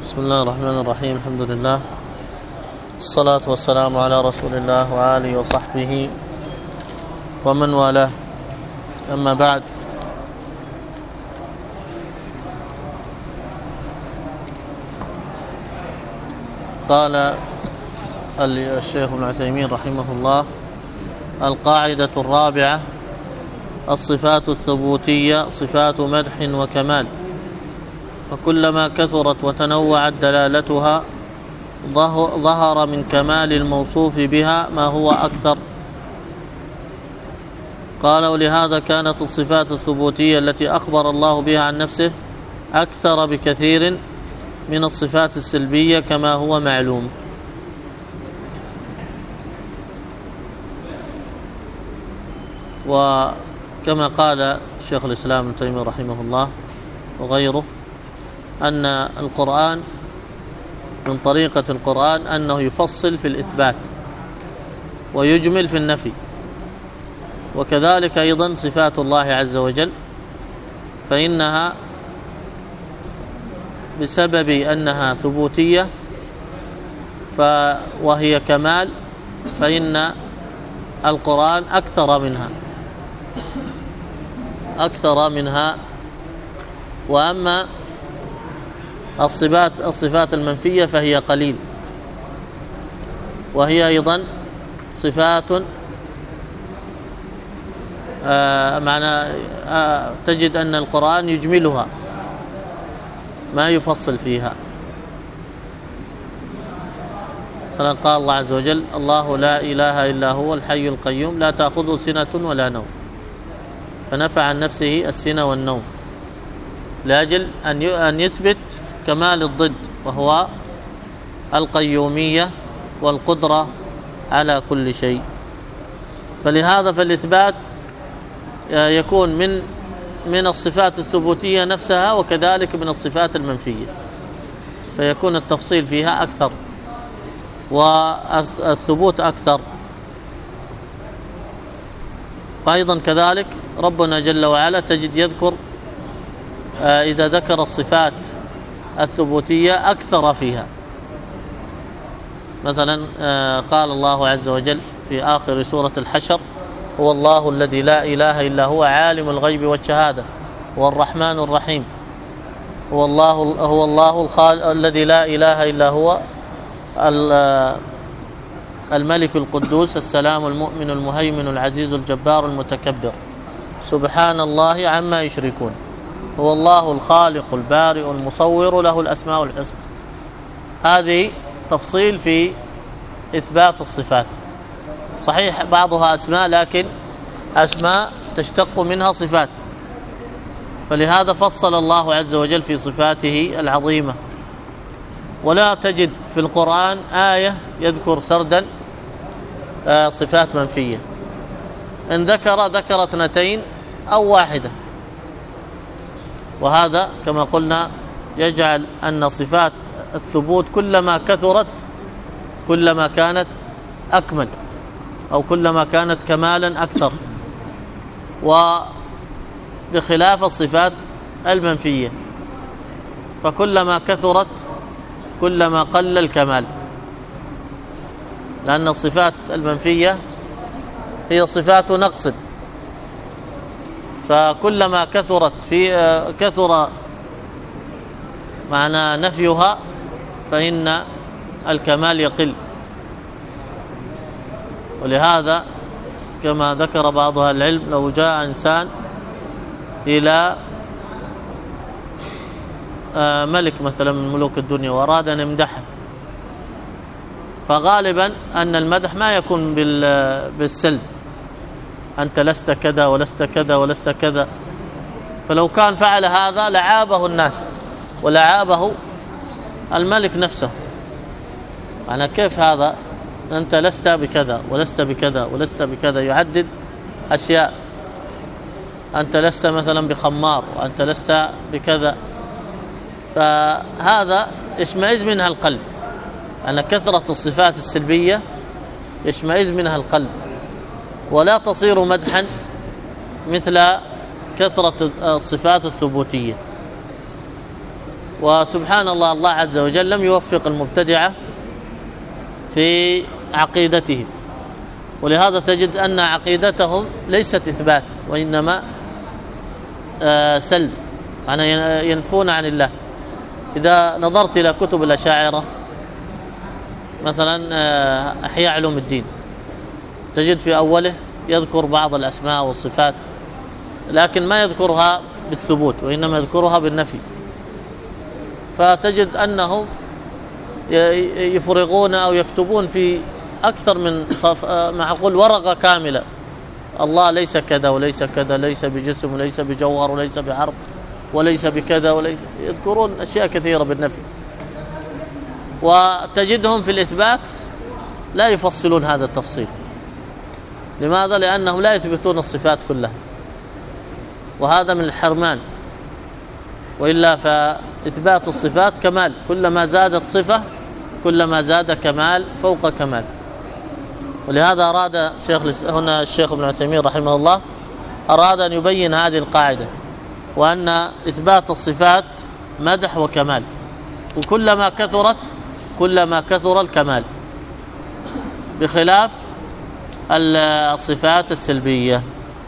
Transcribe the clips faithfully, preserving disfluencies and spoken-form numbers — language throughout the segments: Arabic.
بسم الله الرحمن الرحيم. الحمد لله، الصلاة والسلام على رسول الله وآله وصحبه ومن والاه، أما بعد. قال الشيخ ابن عثيمين رحمه الله: القاعدة الرابعة: الصفات الثبوتية صفات مدح وكمال، فكلما كثرت وتنوعت دلالتها ظهر من كمال الموصوف بها ما هو أكثر. قال: ولهذا كانت الصفات الثبوتية التي أخبر الله بها عن نفسه أكثر بكثير من الصفات السلبية كما هو معلوم. وكما قال شيخ الإسلام ابن تيمية رحمه الله وغيره أن القرآن من طريقة القرآن أنه يفصل في الإثبات ويجمل في النفي، وكذلك أيضا صفات الله عز وجل، فإنها بسبب أنها ثبوتية وهي كمال فإن القرآن أكثر منها أكثر منها وأما الصفات الصفات المنفية فهي قليل، وهي أيضا صفات آه معنى آه تجد أن القرآن يجملها ما يفصل فيها. فقال الله عز وجل: الله لا إله إلا هو الحي القيوم لا تأخذه سنة ولا نوم، فنفع عن نفسه السنة والنوم لأجل أن يثبت كمال الضد وهو القيومية والقدرة على كل شيء. فلهذا فالإثبات يكون من من الصفات الثبوتية نفسها وكذلك من الصفات المنفية، فيكون التفصيل فيها أكثر والثبوت أكثر. وأيضا كذلك ربنا جل وعلا تجد يذكر إذا ذكر الصفات الثبوتية أكثر فيها. مثلا قال الله عز وجل في آخر سورة الحشر: هو الله الذي لا إله إلا هو عالم الغيب والشهادة هو الرحمن الرحيم. هو الله هو الله الخالق الذي لا إله إلا هو الملك القدوس السلام المؤمن المهيمن العزيز الجبار المتكبر سبحان الله عما يشركون. هو الله الخالق البارئ المصور له الأسماء الحسنى. هذه تفصيل في إثبات الصفات، صحيح بعضها أسماء لكن أسماء تشتق منها صفات، فلهذا فصل الله عز وجل في صفاته العظيمة. ولا تجد في القرآن آية يذكر سردا صفات منفية، إن ذكر ذكر اثنتين أو واحدة، وهذا كما قلنا يجعل أن صفات الثبوت كلما كثرت كلما كانت أكمل أو كلما كانت كمالا أكثر، وبخلاف الصفات المنفية فكلما كثرت كلما قل الكمال، لأن الصفات المنفية هي صفات نقص، فكلما كثرت في كثر معنى نفيها فإن الكمال يقل. ولهذا كما ذكر بعض أهل العلم: لو جاء إنسان إلى ملك مثلا من ملوك الدنيا وأراد أن يمدحه، فغالبا أن المدح ما يكون بالسلب: أنت لست كذا ولست كذا ولست كذا. فلو كان فعل هذا لعابه الناس ولعابه الملك نفسه. أنا كيف هذا؟ أنت لست بكذا ولست بكذا ولست بكذا، يعدد أشياء. أنت لست مثلا بخمار وأنت لست بكذا، فهذا يشمئز منها القلب. أن كثرة الصفات السلبية يشمئز منها القلب، ولا تصير مدحا مثل كثرة الصفات الثبوتية. وسبحان الله الله عز وجل لم يوفق المبتدعة في عقيدتهم، ولهذا تجد أن عقيدتهم ليست إثبات وإنما سلب، يعني ينفون عن الله. إذا نظرت إلى كتب الأشاعرة مثلا أحياء علوم الدين، تجد في أوله يذكر بعض الأسماء والصفات، لكن ما يذكرها بالثبوت وإنما يذكرها بالنفي، فتجد أنهم يفرغون أو يكتبون في أكثر من صف... معقول ورقة كاملة: الله ليس كذا وليس كذا، ليس بجسم وليس بجوهر وليس بعرض وليس بكذا وليس، يذكرون أشياء كثيرة بالنفي، وتجدهم في الإثبات لا يفصلون هذا التفصيل. لماذا؟ لأنهم لا يثبتون الصفات كلها، وهذا من الحرمان. وإلا فإثبات الصفات كمال، كلما زادت صفة كلما زاد كمال فوق كمال. ولهذا أراد شيخ هنا الشيخ ابن عثيمين رحمه الله أراد أن يبين هذه القاعدة، وأن إثبات الصفات مدح وكمال، وكلما كثرت كلما كثر الكمال، بخلاف الصفات السلبية.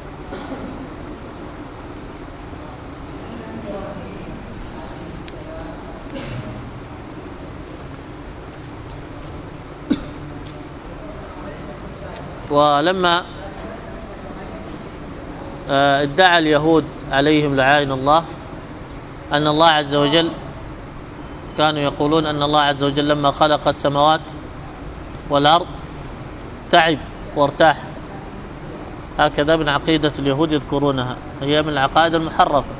ولما ادعى اليهود عليهم لعائن الله أن الله عز وجل، كانوا يقولون أن الله عز وجل لما خلق السماوات والأرض تعب وارتاح، هكذا من عقيدة اليهود يذكرونها، هي من العقائد المحرفة.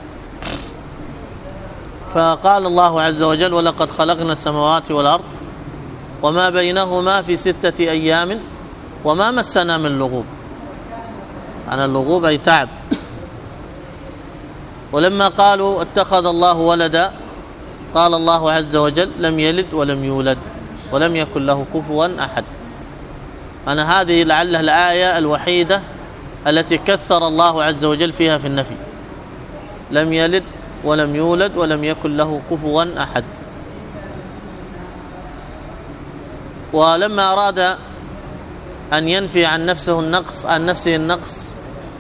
فقال الله عز وجل: ولقد خلقنا السماوات والأرض وما بينهما في ستة أيام وما مسنا من لغوب. أنا اللغوب أي تعب. ولما قالوا اتخذ الله ولدا، قال الله عز وجل: لم يلد ولم يولد ولم يكن له كفوا أحد. أنا هذه لعلها الآية الوحيدة التي كثر الله عز وجل فيها في النفي: لم يلد ولم يولد ولم يكن له كفوا أحد. ولما أراد أن ينفي عن نفسه النقص عن نفسه النقص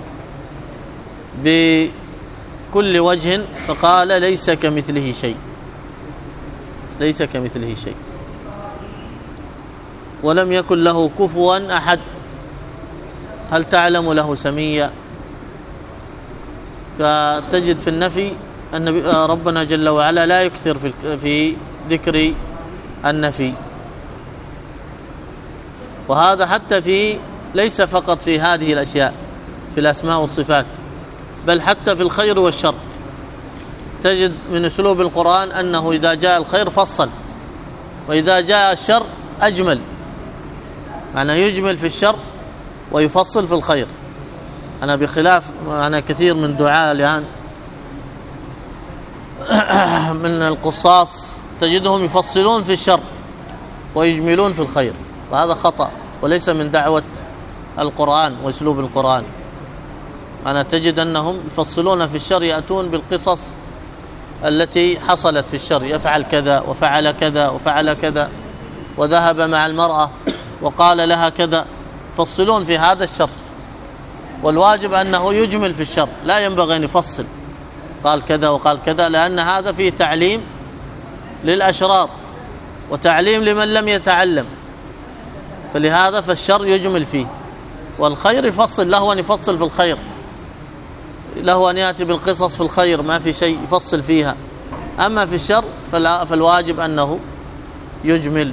بكل وجه، فقال: ليس كمثله شيء، ليس كمثله شيء، ولم يكن له كفوا أحد. هل تعلم له سميا؟ فتجد في النفي أن ربنا جل وعلا لا يكثر في في ذكر النفي. وهذا حتى في ليس فقط في هذه الأشياء في الأسماء والصفات، بل حتى في الخير والشر. تجد من أسلوب القرآن أنه إذا جاء الخير فصل، وإذا جاء الشر أجمل، أنا يجمل في الشر ويفصل في الخير. أنا بخلاف أنا كثير من دعاء الآن من القصاص تجدهم يفصلون في الشر ويجملون في الخير، وهذا خطأ وليس من دعوة القرآن وأسلوب القرآن. أنا تجد أنهم يفصلون في الشر، يأتون بالقصص التي حصلت في الشر: يفعل كذا وفعل كذا وفعل كذا وذهب مع المرأة وقال لها كذا، يفصلون في هذا الشر. والواجب أنه يجمل في الشر، لا ينبغي أن يفصل قال كذا وقال كذا، لأن هذا فيه تعليم للأشرار وتعليم لمن لم يتعلم. فلهذا فالشر يجمل فيه، والخير يفصل، له أن يفصل في الخير، له أن يأتي بالقصص في الخير، ما في شيء يفصل فيها. أما في الشر فالواجب أنه يجمل.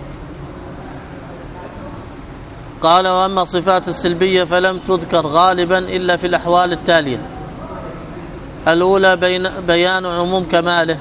قال: وأما صفات السلبية فلم تذكر غالبا إلا في الأحوال التالية: الأولى بيان عموم كماله،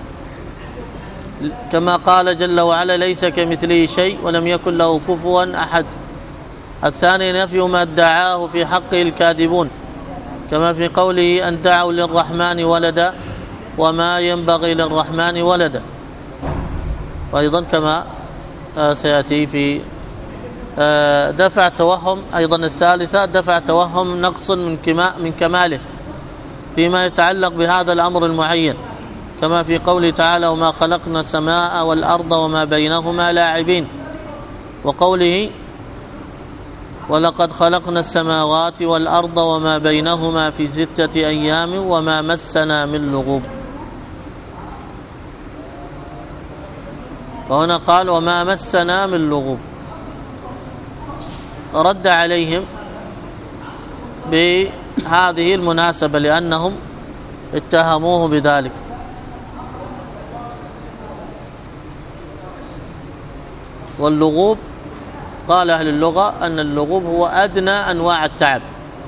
كما قال جل وعلا: ليس كمثله شيء ولم يكن له كفوا أحد. الثاني نفي ما ادعاه في حقه الكاذبون، كما في قوله: أن دعوا للرحمن ولدا وما ينبغي للرحمن ولدا. وأيضا كما سيأتي في دفع توهم، أيضا الثالثة دفع توهم نقص من من كماله فيما يتعلق بهذا الأمر المعين، كما في قوله تعالى وما خلقنا السماء والأرض وما بينهما لاعبين، وقوله ولقد خلقنا السماوات والأرض وما بينهما في ستة أيام وما مسنا من لغوب. وهنا قال وما مسنا من لغوب، رد عليهم بهذه المناسبة لأنهم اتهموه بذلك. واللغوب قال أهل اللغة أن اللغوب هو أدنى أنواع التعب،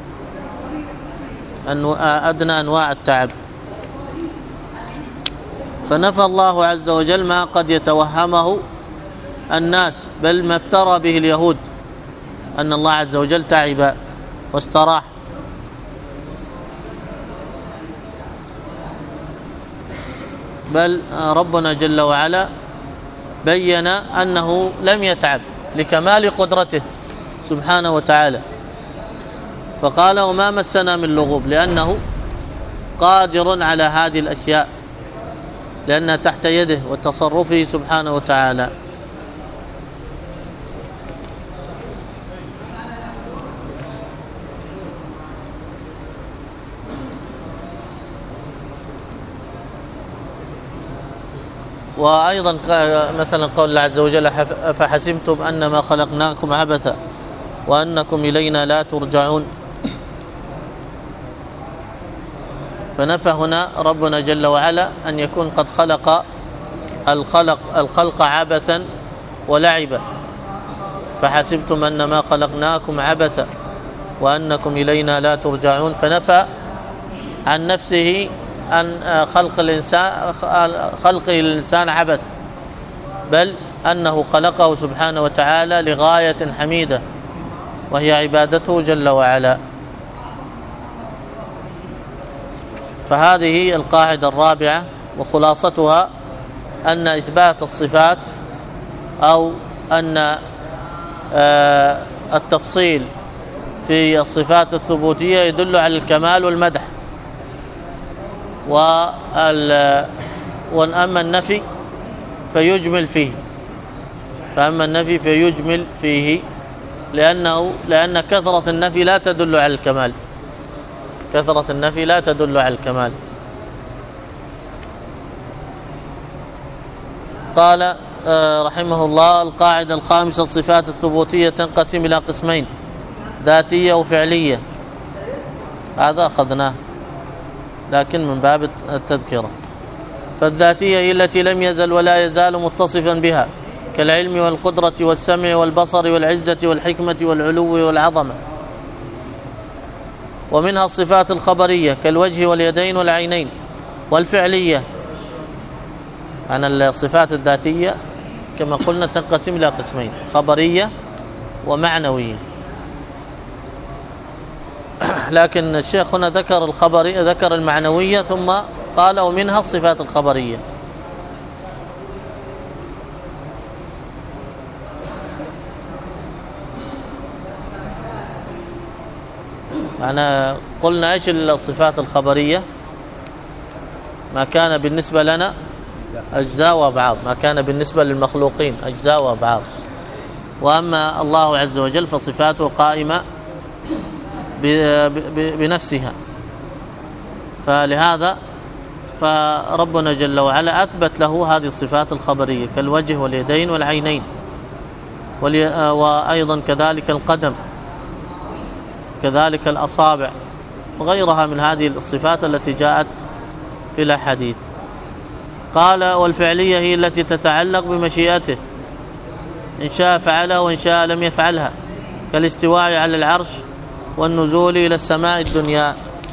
أدنى أنواع التعب. فنفى الله عز وجل ما قد يتوهمه الناس، بل ما افترى به اليهود أن الله عز وجل تعب واستراح. بل ربنا جل وعلا بين أنه لم يتعب لكمال قدرته سبحانه وتعالى، فقال وما مسنا من لغوب، لأنه قادر على هذه الأشياء لأنها تحت يده وتصرفه سبحانه وتعالى. وأيضا مثلا قول الله عز وجل فحسبتم أنما خلقناكم عبثا وأنكم إلينا لا ترجعون. فنفى هنا ربنا جل وعلا أن يكون قد خلق الخلق الخلق عبثا ولعبا، فحسبتم أنما خلقناكم عبثا وأنكم إلينا لا ترجعون. فنفى عن نفسه أن خلق الإنسان خلقه للإنسان عبث، بل أنه خلقه سبحانه وتعالى لغاية حميدة وهي عبادته جل وعلا. فهذه القاعدة الرابعة، وخلاصتها أن إثبات الصفات أو أن التفصيل في الصفات الثبوتية يدل على الكمال والمدح، وأما النفي فيجمل فيه فأما النفي فيجمل فيه لأنه لأن كثرة النفي لا تدل على الكمال، كثرة النفي لا تدل على الكمال. قال رحمه الله القاعدة الخامسة الصفات الثبوتية تنقسم إلى قسمين، ذاتية وفعلية. هذا أخذناه لكن من باب التذكرة. فالذاتية هي التي لم يزل ولا يزال متصفا بها كالعلم والقدرة والسمع والبصر والعزة والحكمة والعلو والعظمة. ومنها الصفات الخبرية كالوجه واليدين والعينين. والفعلية عن الصفات الذاتية كما قلنا تنقسم إلى قسمين، خبرية ومعنوية. لكن الشيخ هنا ذكر الخبرية ذكر المعنوية ثم قال ومنها الصفات الخبرية. أنا قلنا إيش الصفات الخبرية؟ ما كان بالنسبة لنا أجزاء وأبعاد، ما كان بالنسبة للمخلوقين أجزاء وأبعاد. وأما الله عز وجل فصفاته قائمة بنفسها، فلهذا فربنا جل وعلا أثبت له هذه الصفات الخبرية كالوجه واليدين والعينين، وأيضا كذلك القدم، كذلك الأصابع وغيرها من هذه الصفات التي جاءت في الأحاديث. قال والفعلية هي التي تتعلق بمشيئته، إن شاء فعلها وإن شاء لم يفعلها، كالاستواء على العرش والنزول إلى السماء الدنيا.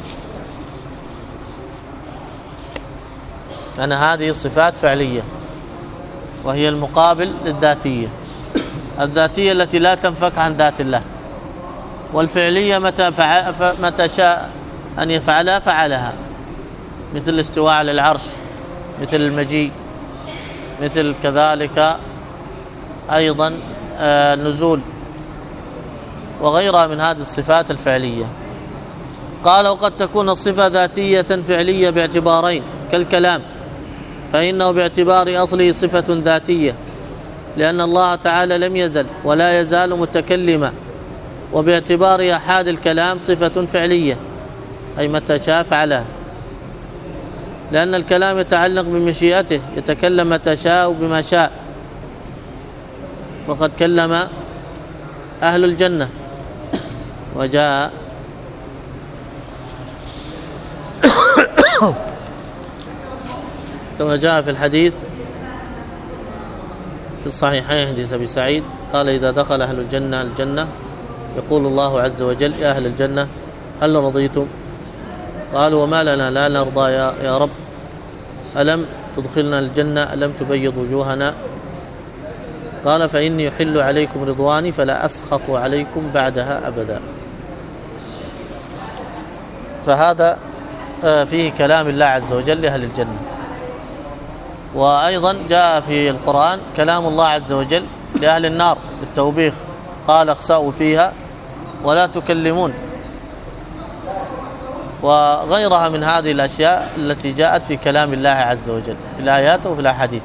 أن هذه صفات فعلية وهي المقابل للذاتية، الذاتية التي لا تنفك عن ذات الله، والفعلية متى, متى شاء أن يفعلها فعلها، مثل الاستواء على العرش، مثل المجيء، مثل كذلك أيضا النزول وغيرها من هذه الصفات الفعلية. قال وقد تكون الصفة ذاتية فعلية باعتبارين كالكلام فإنه باعتبار أصله صفة ذاتية، لأن الله تعالى لم يزل ولا يزال متكلما، وباعتبار أحاد الكلام صفة فعلية، أي متى شاء فعلها، لأن الكلام يتعلق بمشيئته، يتكلم متى شاء بما شاء. فقد كلم أهل الجنة، وجاء كما جاء في الحديث في الصحيحين حديث أبي سعيد قال: إذا دخل أهل الجنة الجنة يقول الله عز وجل: يا أهل الجنة هل رضيتم؟ قالوا: وما لنا لا نرضى يا, يا رب، ألم تدخلنا الجنة، ألم تبيض وجوهنا؟ قال: فإني يحل عليكم رضواني فلا أسخط عليكم بعدها أبدا. فهذا فيه كلام الله عز وجل لأهل الجنة. وأيضا جاء في القرآن كلام الله عز وجل لأهل النار بالتوبيخ، قال: اخسأوا فيها ولا تكلمون، وغيرها من هذه الأشياء التي جاءت في كلام الله عز وجل في الآيات وفي الأحاديث.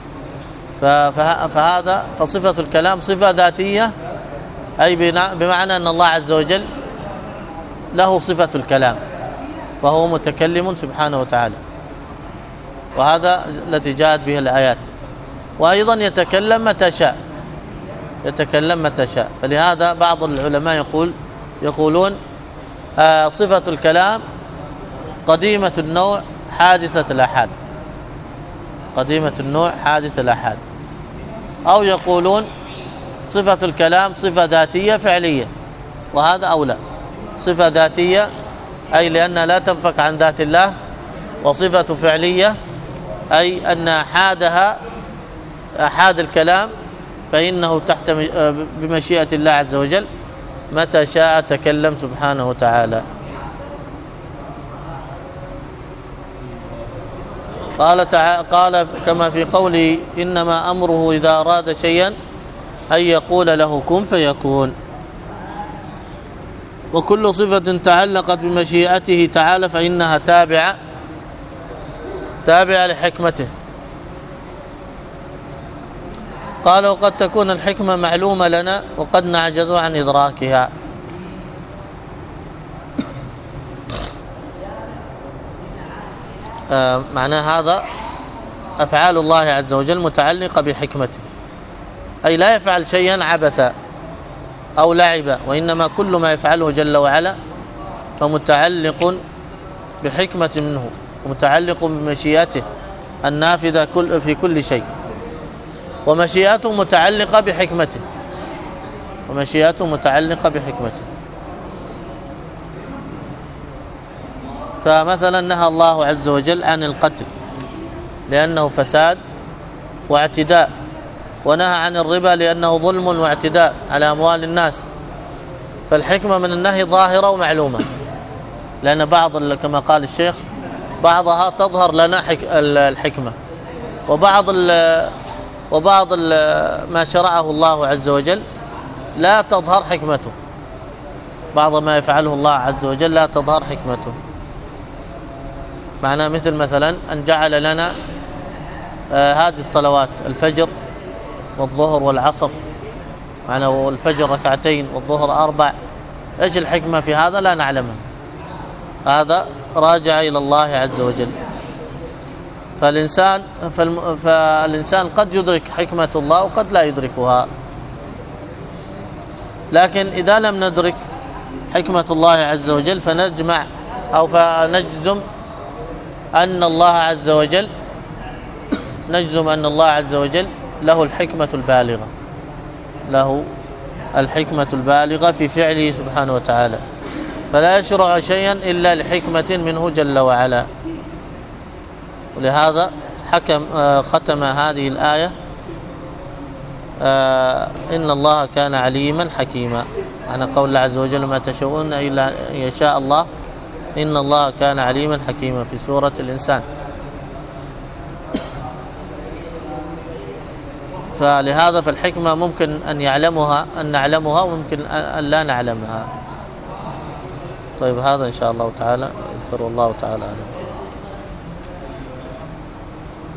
فهذا فصفة الكلام صفة ذاتية، أي بمعنى أن الله عز وجل له صفة الكلام، فهو متكلم سبحانه وتعالى، وهذا التي جاءت به الآيات. وأيضا يتكلم متى شاء، يتكلم متى شاء. فلهذا بعض العلماء يقول يقولون آه صفة الكلام قديمة النوع حادثة الآحاد، قديمة النوع حادث الآحاد. أو يقولون صفة الكلام صفة ذاتية فعلية، وهذا أولى. صفة ذاتية أي لأنها لا تنفك عن ذات الله، وصفة فعلية أي أن أحادها أحاد الكلام فإنه تحت بمشيئة الله عز وجل، متى شاء تكلم سبحانه وتعالى. قال تعالى قال كما في قوله: إنما أمره إذا أراد شيئا أن يقول له كن فيكون. وكل صفة تعلقت بمشيئته تعالى فإنها تابعة تابعة لحكمته. قال: وقد تكون الحكمة معلومة لنا وقد نعجز عن إدراكها. آه معنى هذا أفعال الله عز وجل متعلقة بحكمته، أي لا يفعل شيئا عبثا أو لعبا، وإنما كل ما يفعله جل وعلا فمتعلق بحكمة منه، ومتعلق بمشيئته النافذة كل في كل شيء، ومشيئته متعلقة بحكمته ومشيئته متعلقة بحكمته. فمثلا نهى الله عز وجل عن القتل لأنه فساد واعتداء، ونهى عن الربا لأنه ظلم واعتداء على أموال الناس. فالحكمة من النهي ظاهرة ومعلومة، لأن بعض كما قال الشيخ بعضها تظهر لنا الحكمة، وبعض ال وبعض ال ما شرعه الله عز وجل لا تظهر حكمته، بعض ما يفعله الله عز وجل لا تظهر حكمته. معناه مثل مثلا أن جعل لنا آه هذه الصلوات الفجر والظهر والعصر، معناه الفجر ركعتين والظهر أربع. إيش الحكمة في هذا؟ لا نعلمها، هذا راجع إلى الله عز وجل. فالإنسان فالإنسان قد يدرك حكمة الله وقد لا يدركها، لكن إذا لم ندرك حكمة الله عز وجل فنجمع أو فنجزم أن الله عز وجل نجزم أن الله عز وجل له الحكمة البالغة له الحكمة البالغة في فعله سبحانه وتعالى، فلا يشرع شيئا إلا لحكمة منه جل وعلا. ولهذا حكم ختم هذه الآية: إن الله كان عليما حكيما، على قول الله عز وجل: ما تشاءون إلا أن يشاء الله إن الله كان عليما حكيما في سورة الإنسان. فلهذا فالحكمة ممكن أن يعلمها أن نعلمها وممكن أن لا نعلمها. طيب هذا إن شاء الله تعالى يذكر الله تعالى.